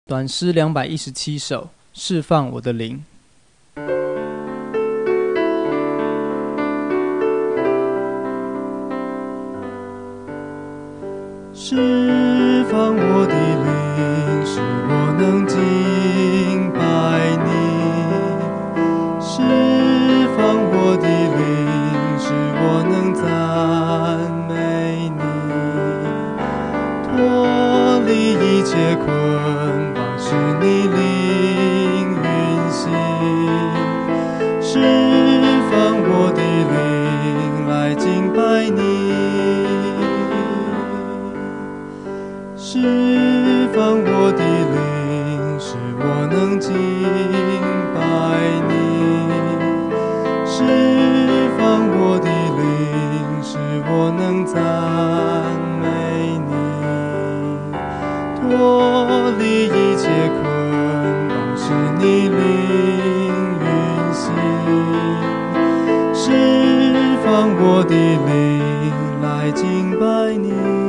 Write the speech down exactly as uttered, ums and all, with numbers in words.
短诗两百一十七首，释放我的灵。 释放我的灵，使我能敬拜你；释放我的灵，使我能赞美你。脱离一切捆绑，使你灵运行；释放我的灵，来敬拜你。释放我的灵，使我能敬拜你；释放我的灵，使我能赞美你。脱离一切捆绑，使你灵运行；释放我的灵，来敬拜你。